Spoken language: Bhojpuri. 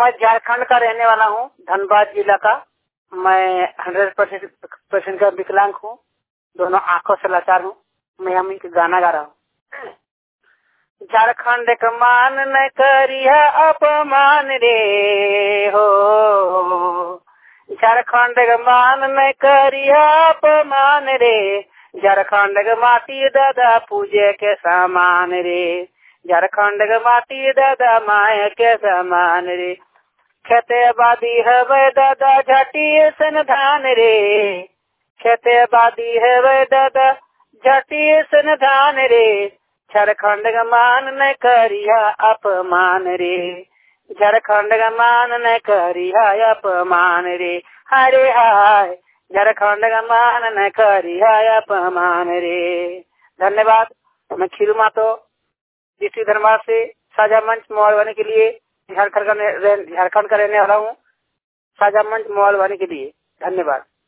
मैं झारखंड का रहने वाला हूँ, धनबाद जिला का। मैं 100% का विकलांग हूँ, दोनों आंखों से लाचार हूँ। मैं हम एक गाना गा रहा हूँ। झारखंड का मान न करिया अपमान रे हो, झारखंड का मान न करिया अपमान रे, झारखंड का माटी दादा पूजे के सामान रे, झारखंड का माटी दादा माए के सामान रे। खेते बादी है वे दादा झटी सन धान रे, खेते बादी है वे दादा झटी सन धान रे, झारखंड का मान न करिया अपमान रे, झारखंड का मान न करिया अपमान रे। हरे हाय झारखंड का मान न करिया अपमान रे। धन्यवाद। मैं खीरू मातो डिस्ट्रिक्ट धनबाद से साझा मंच मोबाइल वाले के लिए झारखंड का रहने वाला हूँ। साझा मंच मोबाइल वाले के लिए धन्यवाद।